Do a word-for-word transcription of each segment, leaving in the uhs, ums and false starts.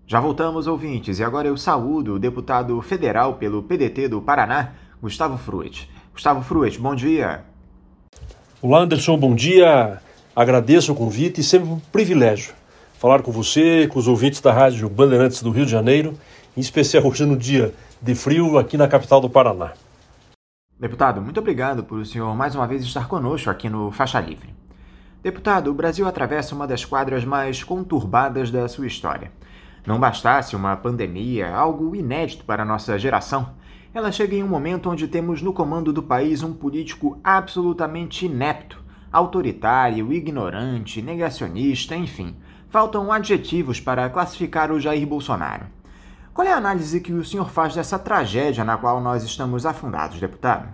Já voltamos, ouvintes, e agora eu saúdo o deputado federal pelo P D T do Paraná, Gustavo Fruet. Gustavo Fruet, bom dia. Olá, Anderson, bom dia. Agradeço o convite e sempre um privilégio falar com você, com os ouvintes da Rádio Bandeirantes do Rio de Janeiro, em especial hoje no dia de frio aqui na capital do Paraná. Deputado, muito obrigado por o senhor mais uma vez estar conosco aqui no Faixa Livre. Deputado, o Brasil atravessa uma das quadras mais conturbadas da sua história. Não bastasse uma pandemia, algo inédito para a nossa geração, ela chega em um momento onde temos no comando do país um político absolutamente inepto, autoritário, ignorante, negacionista, enfim. Faltam adjetivos para classificar o Jair Bolsonaro. Qual é a análise que o senhor faz dessa tragédia na qual nós estamos afundados, deputado?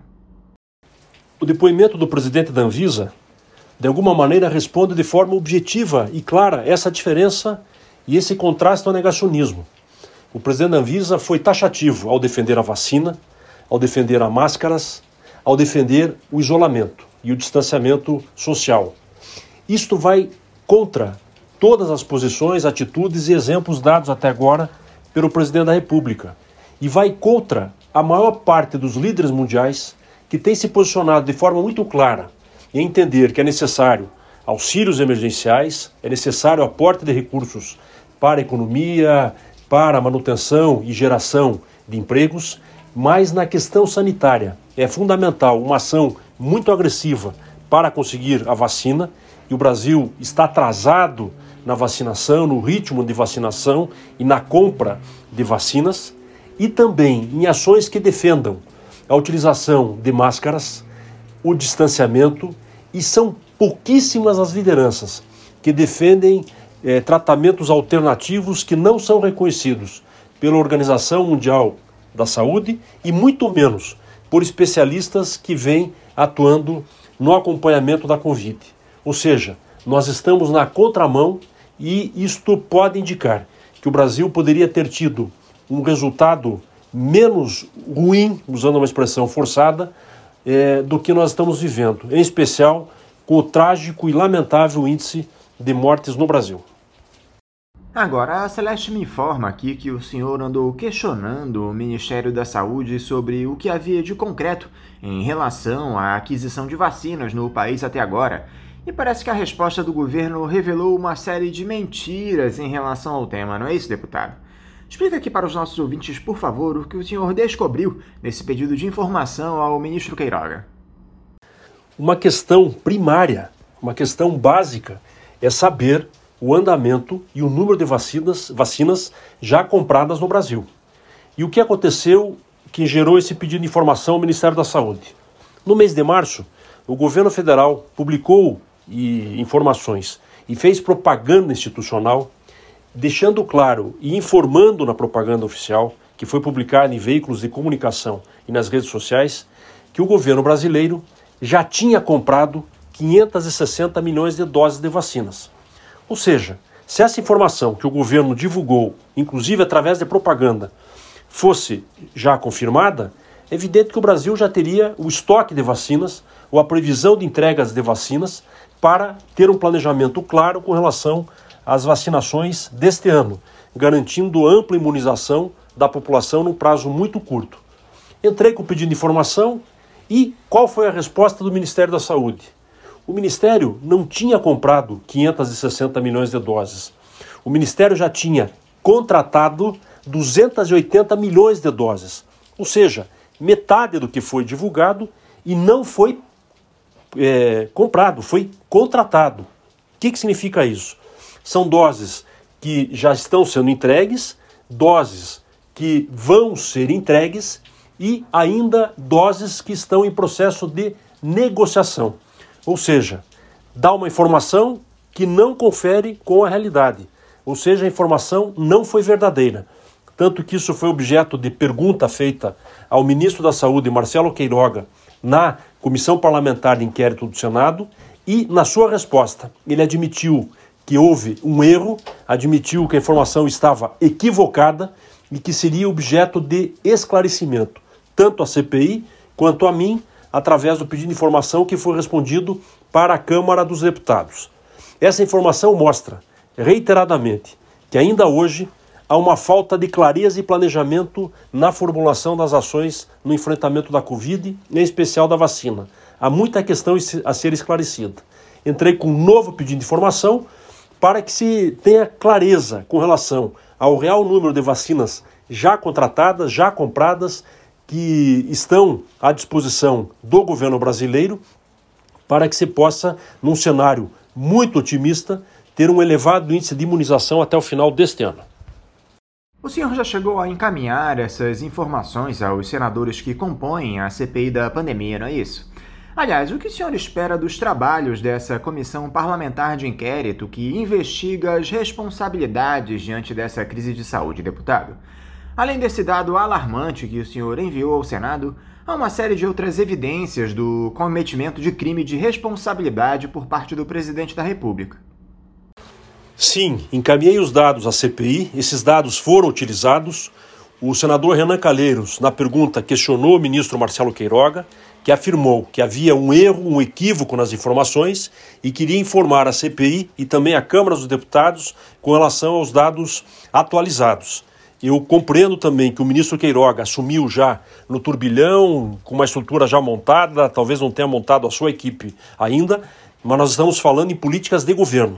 O depoimento do presidente da Anvisa, de alguma maneira, responde de forma objetiva e clara essa diferença e esse contraste ao negacionismo. O presidente da Anvisa foi taxativo ao defender a vacina, ao defender as máscaras, ao defender o isolamento e o distanciamento social. Isto vai contra todas as posições, atitudes e exemplos dados até agora pelo presidente da República. E vai contra a maior parte dos líderes mundiais que tem se posicionado de forma muito clara em entender que é necessário auxílios emergenciais, é necessário aporte de recursos para a economia, para a manutenção e geração de empregos, mas na questão sanitária é fundamental uma ação muito agressiva para conseguir a vacina, e o Brasil está atrasado na vacinação, no ritmo de vacinação e na compra de vacinas, e também em ações que defendam a utilização de máscaras, o distanciamento, e são pouquíssimas as lideranças que defendem eh, tratamentos alternativos que não são reconhecidos pela Organização Mundial da Saúde e muito menos por especialistas que vêm atuando no acompanhamento da Covid. Ou seja, nós estamos na contramão e isto pode indicar que o Brasil poderia ter tido um resultado menos ruim, usando uma expressão forçada, eh, do que nós estamos vivendo, em especial com o trágico e lamentável índice de mortes no Brasil. Agora, a Celeste me informa aqui que o senhor andou questionando o Ministério da Saúde sobre o que havia de concreto em relação à aquisição de vacinas no país até agora. E parece que a resposta do governo revelou uma série de mentiras em relação ao tema, não é isso, deputado? Explica aqui para os nossos ouvintes, por favor, o que o senhor descobriu nesse pedido de informação ao ministro Queiroga. Uma questão primária, uma questão básica, é saber o andamento e o número de vacinas, vacinas já compradas no Brasil. E o que aconteceu que gerou esse pedido de informação ao Ministério da Saúde? No mês de março, o governo federal publicou e, informações e fez propaganda institucional, deixando claro e informando na propaganda oficial, que foi publicada em veículos de comunicação e nas redes sociais, que o governo brasileiro já tinha comprado quinhentos e sessenta milhões de doses de vacinas. Ou seja, se essa informação que o governo divulgou, inclusive através de propaganda, fosse já confirmada, é evidente que o Brasil já teria o estoque de vacinas ou a previsão de entregas de vacinas para ter um planejamento claro com relação às vacinações deste ano, garantindo ampla imunização da população num prazo muito curto. Entrei com o pedido de informação e qual foi a resposta do Ministério da Saúde? O Ministério não tinha comprado quinhentos e sessenta milhões de doses. O Ministério já tinha contratado duzentos e oitenta milhões de doses. Ou seja, metade do que foi divulgado e não foi é, comprado, foi contratado. O que, que significa isso? São doses que já estão sendo entregues, doses que vão ser entregues e ainda doses que estão em processo de negociação. Ou seja, dá uma informação que não confere com a realidade. Ou seja, a informação não foi verdadeira. Tanto que isso foi objeto de pergunta feita ao ministro da Saúde, Marcelo Queiroga, na Comissão Parlamentar de Inquérito do Senado, e na sua resposta ele admitiu que houve um erro, admitiu que a informação estava equivocada e que seria objeto de esclarecimento, tanto à C P I quanto a mim, através do pedido de informação que foi respondido para a Câmara dos Deputados. Essa informação mostra, reiteradamente, que ainda hoje há uma falta de clareza e planejamento na formulação das ações no enfrentamento da Covid, em especial da vacina. Há muita questão a ser esclarecida. Entrei com um novo pedido de informação para que se tenha clareza com relação ao real número de vacinas já contratadas, já compradas, que estão à disposição do governo brasileiro, para que se possa, num cenário muito otimista, ter um elevado índice de imunização até o final deste ano. O senhor já chegou a encaminhar essas informações aos senadores que compõem a C P I da pandemia, não é isso? Aliás, o que o senhor espera dos trabalhos dessa comissão parlamentar de inquérito que investiga as responsabilidades diante dessa crise de saúde, deputado? Além desse dado alarmante que o senhor enviou ao Senado, há uma série de outras evidências do cometimento de crime de responsabilidade por parte do presidente da República. Sim, encaminhei os dados à C P I, esses dados foram utilizados. O senador Renan Calheiros, na pergunta, questionou o ministro Marcelo Queiroga, que afirmou que havia um erro, um equívoco nas informações e queria informar a C P I e também a Câmara dos Deputados com relação aos dados atualizados. Eu compreendo também que o ministro Queiroga assumiu já no turbilhão, com uma estrutura já montada, talvez não tenha montado a sua equipe ainda, mas nós estamos falando em políticas de governo.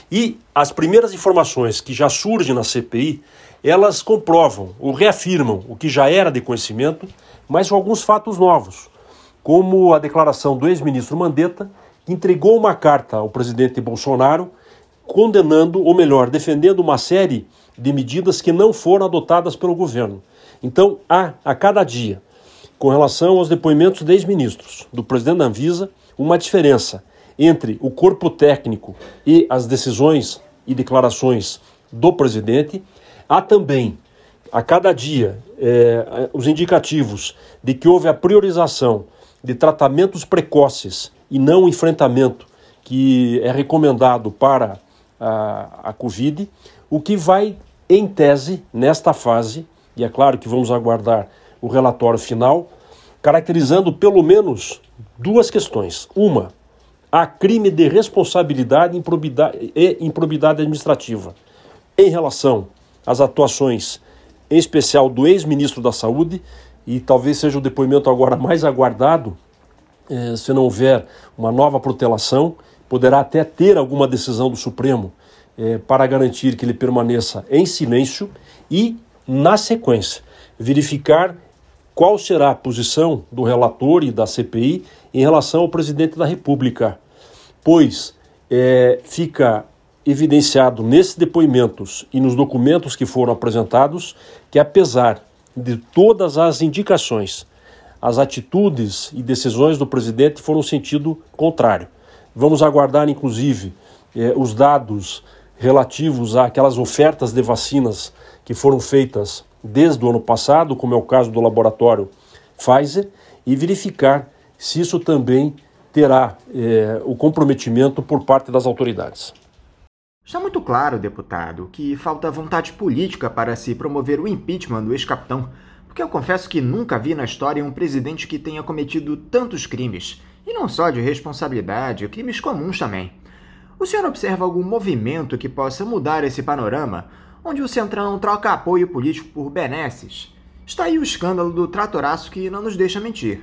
E as primeiras informações que já surgem na C P I, elas comprovam ou reafirmam o que já era de conhecimento, mas com alguns fatos novos, como a declaração do ex-ministro Mandetta, que entregou uma carta ao presidente Bolsonaro, condenando, ou melhor, defendendo uma série de medidas que não foram adotadas pelo governo. Então, há, a cada dia, com relação aos depoimentos de ex-ministros, do presidente da Anvisa, uma diferença entre o corpo técnico e as decisões e declarações do presidente. Há também, a cada dia, eh, os indicativos de que houve a priorização de tratamentos precoces e não o enfrentamento que é recomendado para a, a Covid, o que vai, em tese, nesta fase, e é claro que vamos aguardar o relatório final, caracterizando pelo menos duas questões. Uma, há crime de responsabilidade e improbidade, e improbidade administrativa em relação às atuações, em especial do ex-ministro da Saúde, e talvez seja o depoimento agora mais aguardado, eh, se não houver uma nova protelação, poderá até ter alguma decisão do Supremo eh, para garantir que ele permaneça em silêncio e, na sequência, verificar qual será a posição do relator e da C P I em relação ao presidente da República, pois é, fica evidenciado nesses depoimentos e nos documentos que foram apresentados que, apesar de todas as indicações, as atitudes e decisões do presidente foram no sentido contrário. Vamos aguardar, inclusive, é, os dados relativos àquelas ofertas de vacinas que foram feitas desde o ano passado, como é o caso do laboratório Pfizer, e verificar se isso também terá eh, o comprometimento por parte das autoridades. Está muito claro, deputado, que falta vontade política para se promover o impeachment do ex-capitão, porque eu confesso que nunca vi na história um presidente que tenha cometido tantos crimes, e não só de responsabilidade, crimes comuns também. O senhor observa algum movimento que possa mudar esse panorama, onde o Centrão troca apoio político por benesses? Está aí o escândalo do tratoraço que não nos deixa mentir.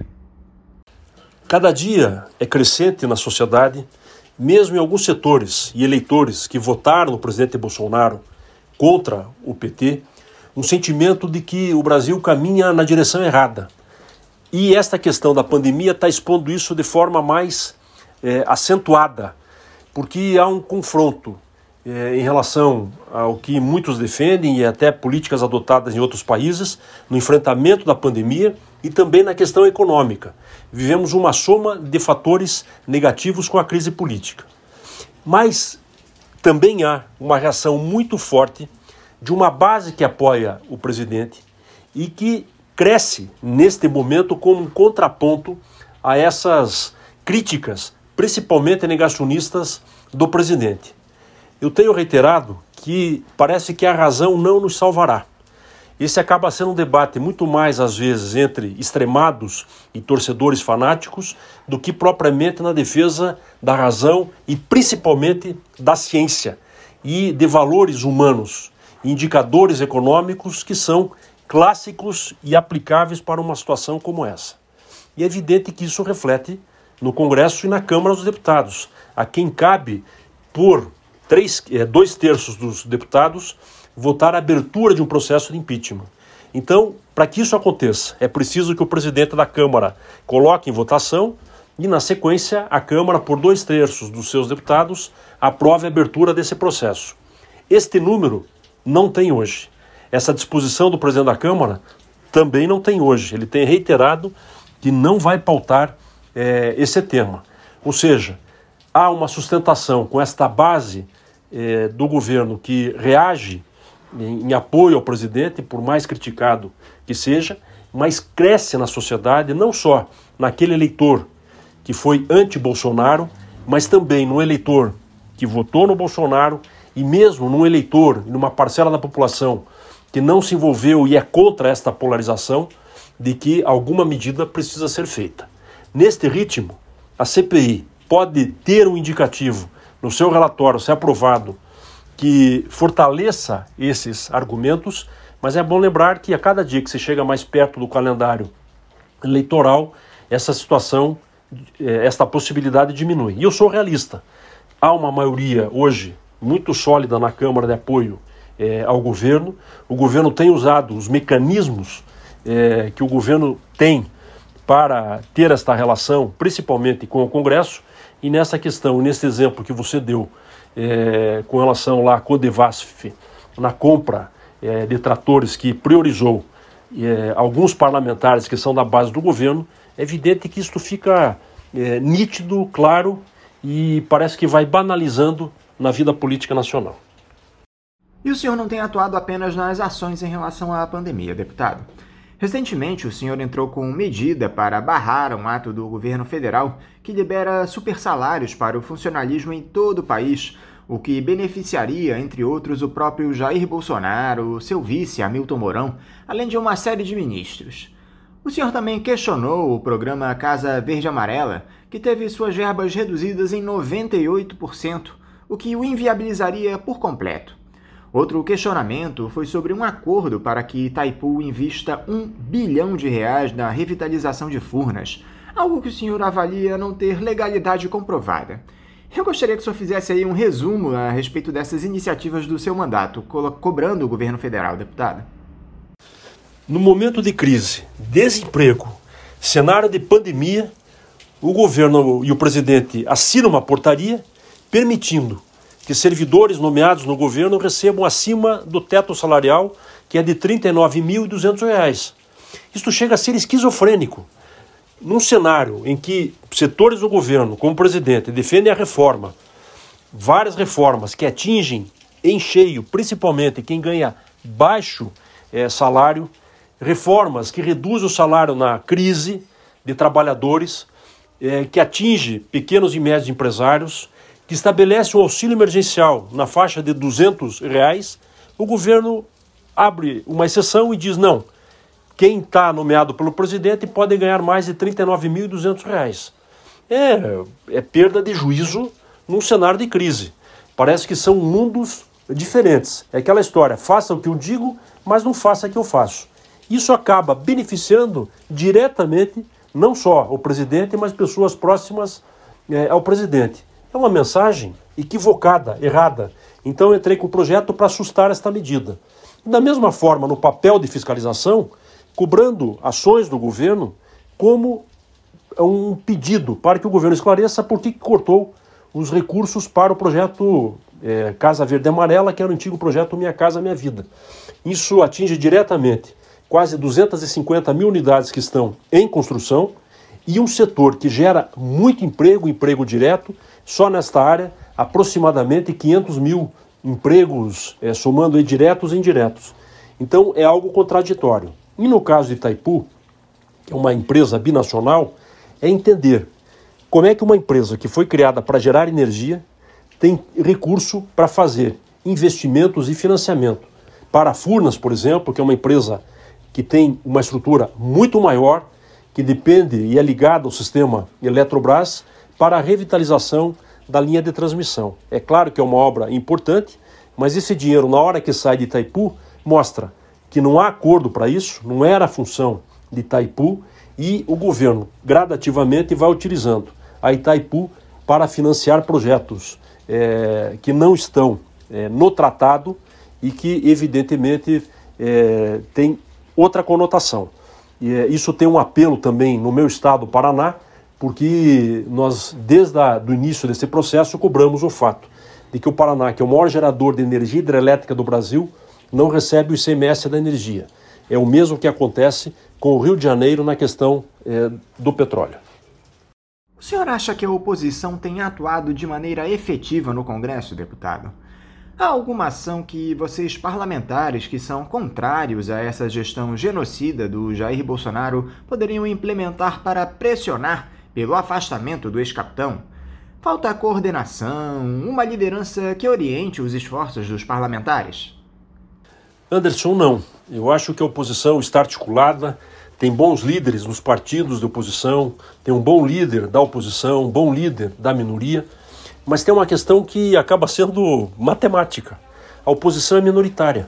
Cada dia é crescente na sociedade, mesmo em alguns setores e eleitores que votaram no presidente Bolsonaro contra o P T, um sentimento de que o Brasil caminha na direção errada. E esta questão da pandemia está expondo isso de forma mais é, acentuada, porque há um confronto em relação ao que muitos defendem e até políticas adotadas em outros países no enfrentamento da pandemia e também na questão econômica. Vivemos uma soma de fatores negativos com a crise política. Mas também há uma reação muito forte de uma base que apoia o presidente e que cresce neste momento como um contraponto a essas críticas, principalmente negacionistas do presidente. Eu tenho reiterado que parece que a razão não nos salvará. Esse acaba sendo um debate muito mais, às vezes, entre extremados e torcedores fanáticos do que propriamente na defesa da razão e principalmente da ciência e de valores humanos. indicadores econômicos que são clássicos e aplicáveis para uma situação como essa. E é evidente que isso reflete no Congresso e na Câmara dos Deputados, a quem cabe, por três, é, dois terços dos deputados, votar a abertura de um processo de impeachment. Então, para que isso aconteça, é preciso que o presidente da Câmara coloque em votação e, na sequência, a Câmara, por dois terços dos seus deputados, aprove a abertura desse processo. Este número não tem hoje. Essa disposição do presidente da Câmara também não tem hoje. Ele tem reiterado que não vai pautar é, esse tema. Ou seja, há uma sustentação com esta base é, do governo que reage em, em apoio ao presidente, por mais criticado que seja, mas cresce na sociedade, não só naquele eleitor que foi anti-Bolsonaro, mas também no eleitor que votou no Bolsonaro e mesmo num eleitor, numa parcela da população que não se envolveu e é contra esta polarização, de que alguma medida precisa ser feita. Neste ritmo, a C P I pode ter um indicativo no seu relatório, se aprovado, que fortaleça esses argumentos, mas é bom lembrar que a cada dia que se chega mais perto do calendário eleitoral, essa situação, esta possibilidade diminui. E eu sou realista. Há uma maioria hoje muito sólida na Câmara de apoio é, ao governo. O governo tem usado os mecanismos é, que o governo tem para ter esta relação, principalmente com o Congresso, e nessa questão, nesse exemplo que você deu, é, com relação lá à Codevasf, na compra é, de tratores que priorizou é, alguns parlamentares que são da base do governo, é evidente que isto fica é, nítido, claro, e parece que vai banalizando na vida política nacional. E o senhor não tem atuado apenas nas ações em relação à pandemia, deputado. Recentemente, o senhor entrou com medida para barrar um ato do governo federal que libera supersalários para o funcionalismo em todo o país, o que beneficiaria, entre outros, o próprio Jair Bolsonaro, seu vice, Hamilton Mourão, além de uma série de ministros. O senhor também questionou o programa Casa Verde Amarela, que teve suas verbas reduzidas em noventa e oito por cento, o que o inviabilizaria por completo. Outro questionamento foi sobre um acordo para que Itaipu invista um bilhão de reais na revitalização de Furnas, algo que o senhor avalia não ter legalidade comprovada. Eu gostaria que o senhor fizesse aí um resumo a respeito dessas iniciativas do seu mandato, co- cobrando o governo federal, deputado. No momento de crise, desemprego, cenário de pandemia, o governo e o presidente assinam uma portaria permitindo que servidores nomeados no governo recebam acima do teto salarial, que é de trinta e nove mil e duzentos reais. Isto chega a ser esquizofrênico. Num cenário em que setores do governo, como o presidente, defendem a reforma, várias reformas que atingem em cheio, principalmente quem ganha baixo é, salário, reformas que reduzem o salário na crise de trabalhadores, é, que atinge pequenos e médios empresários, que estabelece um auxílio emergencial na faixa de duzentos reais, o governo abre uma exceção e diz não, quem está nomeado pelo presidente pode ganhar mais de trinta e nove mil e duzentos reais. É, é perda de juízo num cenário de crise. Parece que são mundos diferentes. É aquela história, faça o que eu digo, mas não faça o que eu faço. Isso acaba beneficiando diretamente não só o presidente, mas pessoas próximas é, ao presidente. É uma mensagem equivocada, errada. Então eu entrei com o projeto para assustar esta medida. Da mesma forma, no papel de fiscalização, cobrando ações do governo como um pedido para que o governo esclareça por que cortou os recursos para o projeto é, Casa Verde Amarela, que era o antigo projeto Minha Casa Minha Vida. Isso atinge diretamente quase duzentas e cinquenta mil unidades que estão em construção e um setor que gera muito emprego, emprego direto, só nesta área, aproximadamente quinhentos mil empregos, é, somando aí diretos e indiretos. Então, é algo contraditório. E no caso de Itaipu, que é uma empresa binacional, é entender como é que uma empresa que foi criada para gerar energia tem recurso para fazer investimentos e financiamento. Para a Furnas, por exemplo, que é uma empresa que tem uma estrutura muito maior, que depende e é ligada ao sistema Eletrobras, para a revitalização da linha de transmissão. É claro que é uma obra importante, Mas esse dinheiro, na hora que sai de Itaipu, mostra que não há acordo para isso, não era a função de Itaipu, e o governo gradativamente vai utilizando a Itaipu para financiar projetos é, que não estão é, no tratado e que, evidentemente, é, tem outra conotação. E, é, isso tem um apelo também no meu estado, Paraná, porque nós, desde o início desse processo, cobramos o fato de que o Paraná, que é o maior gerador de energia hidrelétrica do Brasil, não recebe o I C M S da energia. É o mesmo que acontece com o Rio de Janeiro na questão é, do petróleo. O senhor acha que a oposição tem atuado de maneira efetiva no Congresso, deputado? Há alguma ação que vocês, parlamentares que são contrários a essa gestão genocida do Jair Bolsonaro, poderiam implementar para pressionar pelo afastamento do ex-capitão? Falta coordenação, uma liderança que oriente os esforços dos parlamentares? Anderson, não. Eu acho que a oposição está articulada, tem bons líderes nos partidos de oposição, tem um bom líder da oposição, um bom líder da minoria, mas tem uma questão que acaba sendo matemática. A oposição é minoritária.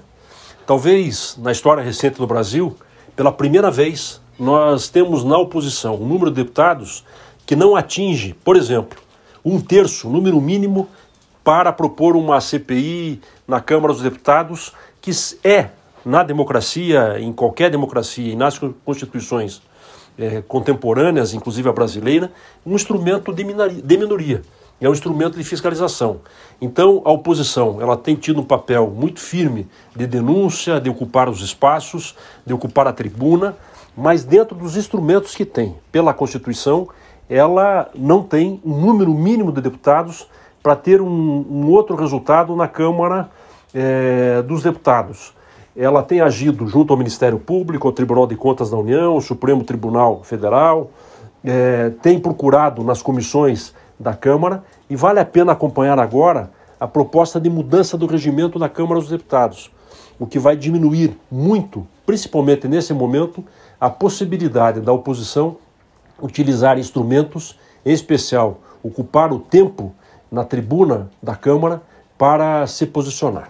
Talvez, na história recente do Brasil, pela primeira vez, nós temos na oposição um número de deputados que não atinge, por exemplo, um terço, número mínimo, para propor uma C P I na Câmara dos Deputados, que é, na democracia, em qualquer democracia e nas constituições é, contemporâneas, inclusive a brasileira, um instrumento de minoria, de minoria. É um instrumento de fiscalização. Então, a oposição ela tem tido um papel muito firme de denúncia, de ocupar os espaços, de ocupar a tribuna, mas dentro dos instrumentos que tem pela Constituição, ela não tem um número mínimo de deputados para ter um, um outro resultado na Câmara é, dos Deputados. Ela tem agido junto ao Ministério Público, ao Tribunal de Contas da União, ao Supremo Tribunal Federal, é, tem procurado nas comissões da Câmara, e vale a pena acompanhar agora a proposta de mudança do regimento da Câmara dos Deputados, o que vai diminuir muito, principalmente nesse momento, a possibilidade da oposição utilizar instrumentos, em especial ocupar o tempo na tribuna da Câmara para se posicionar.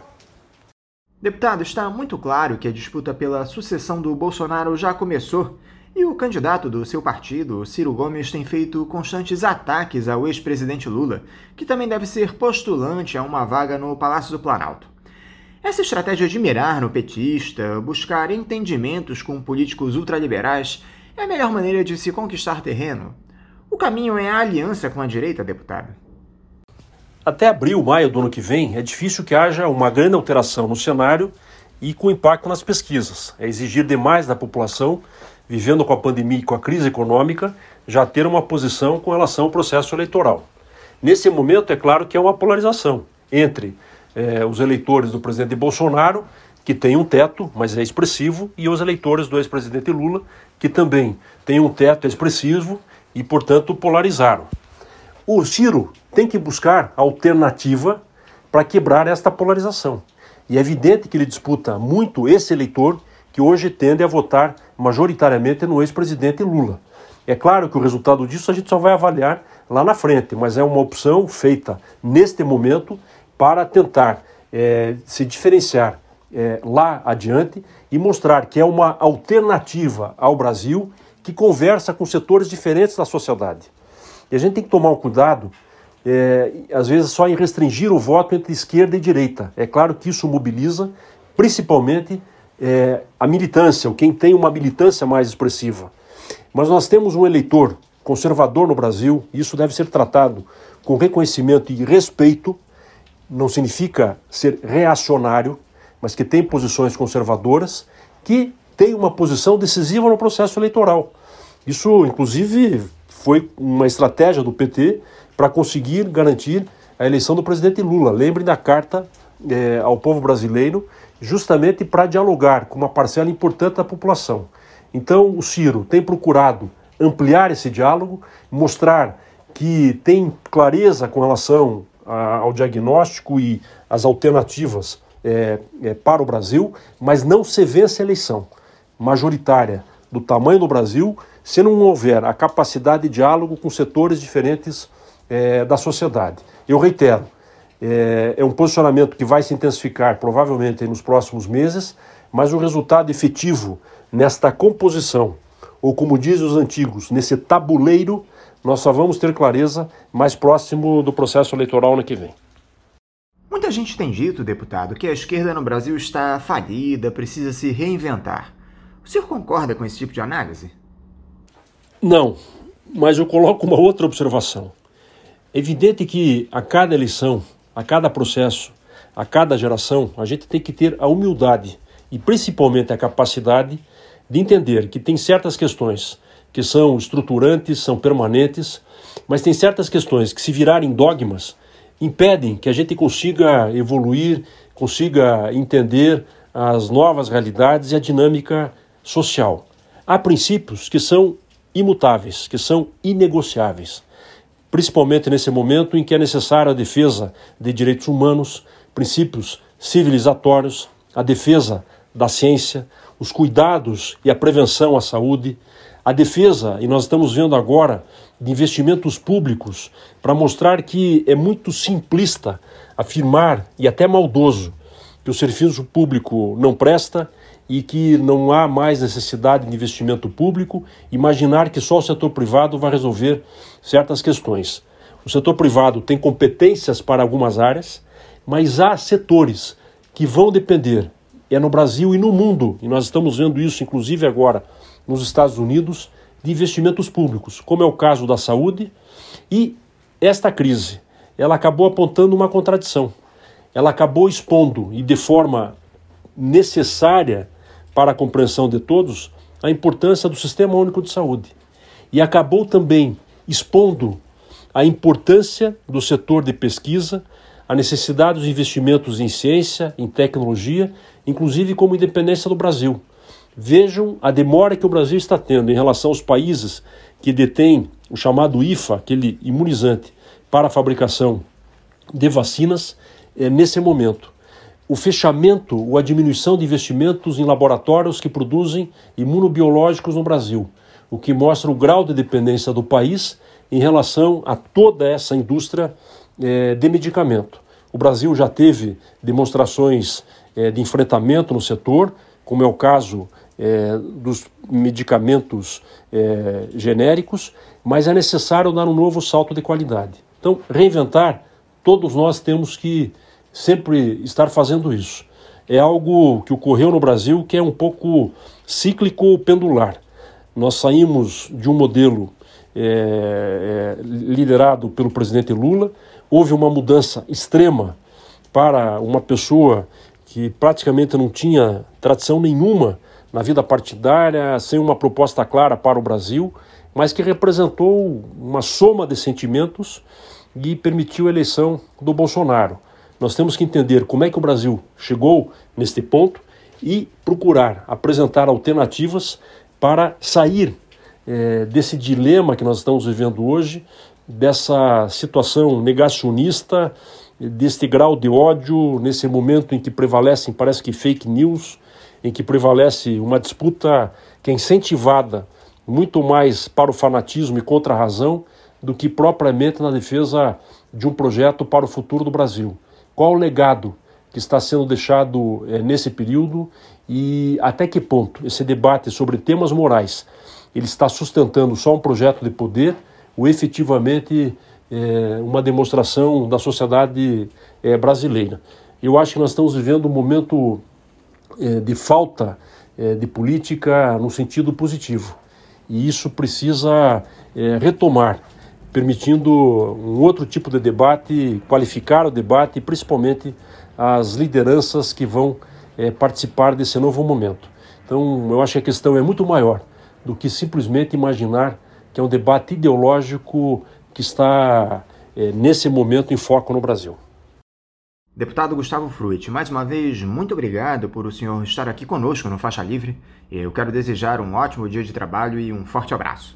Deputado, está muito claro que a disputa pela sucessão do Bolsonaro já começou e o candidato do seu partido, Ciro Gomes, tem feito constantes ataques ao ex-presidente Lula, que também deve ser postulante a uma vaga no Palácio do Planalto. Essa estratégia de mirar no petista, buscar entendimentos com políticos ultraliberais, é a melhor maneira de se conquistar terreno? O caminho é a aliança com a direita, deputado? Até abril, maio do ano que vem, é difícil que haja uma grande alteração no cenário e com impacto nas pesquisas. É exigir demais da população, vivendo com a pandemia e com a crise econômica, já ter uma posição com relação ao processo eleitoral. Nesse momento, é claro que é uma polarização entre eh, os eleitores do presidente Bolsonaro, que tem um teto, mas é expressivo, e os eleitores do ex-presidente Lula, que também tem um teto expressivo e, portanto, polarizaram. O Ciro tem que buscar alternativa para quebrar esta polarização. E é evidente que ele disputa muito esse eleitor que hoje tende a votar majoritariamente no ex-presidente Lula. É claro que o resultado disso a gente só vai avaliar lá na frente, mas é uma opção feita neste momento para tentar é, se diferenciar é, lá adiante e mostrar que é uma alternativa ao Brasil que conversa com setores diferentes da sociedade. E a gente tem que tomar um cuidado, é, às vezes, só em restringir o voto entre esquerda e direita. É claro que isso mobiliza, principalmente, é, a militância, ou quem tem uma militância mais expressiva. Mas nós temos um eleitor conservador no Brasil, e isso deve ser tratado com reconhecimento e respeito, não significa ser reacionário, mas que tem posições conservadoras, que tem uma posição decisiva no processo eleitoral. Isso, inclusive, foi uma estratégia do P T para conseguir garantir a eleição do presidente Lula. Lembrem da carta eh, ao povo brasileiro, justamente para dialogar com uma parcela importante da população. Então, o Ciro tem procurado ampliar esse diálogo, mostrar que tem clareza com relação a, ao diagnóstico e as alternativas é, é, para o Brasil, mas não se vence a eleição majoritária do tamanho do Brasil se não houver a capacidade de diálogo com setores diferentes é, da sociedade. Eu reitero, É, é um posicionamento que vai se intensificar provavelmente nos próximos meses, mas o resultado efetivo nesta composição, ou como dizem os antigos, nesse tabuleiro, nós só vamos ter clareza mais próximo do processo eleitoral ano que vem. Muita gente tem dito, deputado, que a esquerda no Brasil está falida, precisa se reinventar. O senhor concorda com esse tipo de análise? Não, mas eu coloco uma outra observação. É evidente que a cada eleição, a cada processo, a cada geração, a gente tem que ter a humildade e principalmente a capacidade de entender que tem certas questões que são estruturantes, são permanentes, mas tem certas questões que, se virarem dogmas, impedem que a gente consiga evoluir, consiga entender as novas realidades e a dinâmica social. Há princípios que são imutáveis, que são inegociáveis, principalmente nesse momento em que é necessária a defesa de direitos humanos, princípios civilizatórios, a defesa da ciência, os cuidados e a prevenção à saúde, a defesa, e nós estamos vendo agora, de investimentos públicos para mostrar que é muito simplista afirmar, e até maldoso, que o serviço público não presta e que não há mais necessidade de investimento público, imaginar que só o setor privado vai resolver certas questões. O setor privado tem competências para algumas áreas, mas há setores que vão depender, é no Brasil e no mundo, e nós estamos vendo isso inclusive agora nos Estados Unidos, de investimentos públicos, como é o caso da saúde, e esta crise, ela acabou apontando uma contradição. Ela acabou expondo, e de forma necessária para a compreensão de todos, a importância do Sistema Único de Saúde. E acabou também expondo a importância do setor de pesquisa, a necessidade dos investimentos em ciência, em tecnologia, inclusive como independência do Brasil. Vejam a demora que o Brasil está tendo em relação aos países que detêm o chamado I F A, aquele imunizante para a fabricação de vacinas, é, nesse momento. O fechamento ou a diminuição de investimentos em laboratórios que produzem imunobiológicos no Brasil, o que mostra o grau de dependência do país em relação a toda essa indústria é, de medicamento. O Brasil já teve demonstrações é, de enfrentamento no setor, como é o caso É, dos medicamentos é, genéricos, mas é necessário dar um novo salto de qualidade. Então, reinventar, todos nós temos que sempre estar fazendo isso. É algo que ocorreu no Brasil que é um pouco cíclico pendular. Nós saímos de um modelo é, é, liderado pelo presidente Lula, houve uma mudança extrema para uma pessoa que praticamente não tinha tradição nenhuma na vida partidária, sem uma proposta clara para o Brasil, mas que representou uma soma de sentimentos e permitiu a eleição do Bolsonaro. Nós temos que entender como é que o Brasil chegou neste ponto e procurar apresentar alternativas para sair é, desse dilema que nós estamos vivendo hoje, dessa situação negacionista, deste grau de ódio, nesse momento em que prevalecem, parece que fake news, em que prevalece uma disputa que é incentivada muito mais para o fanatismo e contra a razão do que propriamente na defesa de um projeto para o futuro do Brasil. Qual o legado que está sendo deixado é, nesse período e até que ponto esse debate sobre temas morais ele está sustentando só um projeto de poder ou efetivamente é, uma demonstração da sociedade é, brasileira. Eu acho que nós estamos vivendo um momento de falta de política no sentido positivo. E isso precisa é, retomar, permitindo um outro tipo de debate, qualificar o debate e principalmente as lideranças que vão é, participar desse novo momento. Então, eu acho que a questão é muito maior do que simplesmente imaginar que é um debate ideológico que está é, nesse momento em foco no Brasil. Deputado Gustavo Fruit, mais uma vez, muito obrigado por o senhor estar aqui conosco no Faixa Livre. Eu quero desejar um ótimo dia de trabalho e um forte abraço.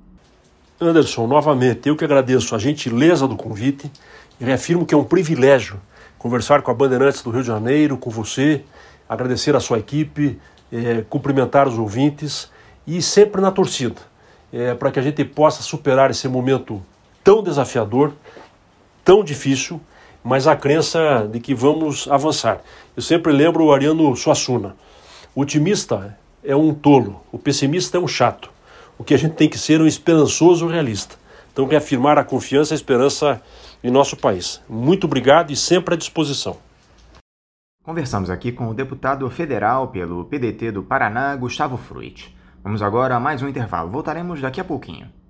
Anderson, novamente, eu que agradeço a gentileza do convite e reafirmo que é um privilégio conversar com a Bandeirantes do Rio de Janeiro, com você, agradecer a sua equipe, é, cumprimentar os ouvintes e sempre na torcida, é, para que a gente possa superar esse momento tão desafiador, tão difícil, mas a crença de que vamos avançar. Eu sempre lembro o Ariano Suassuna. O otimista é um tolo, o pessimista é um chato. O que a gente tem que ser é um esperançoso realista. Então, reafirmar a confiança e a esperança em nosso país. Muito obrigado e sempre à disposição. Conversamos aqui com o deputado federal pelo P D T do Paraná, Gustavo Fruit. Vamos agora a mais um intervalo. Voltaremos daqui a pouquinho.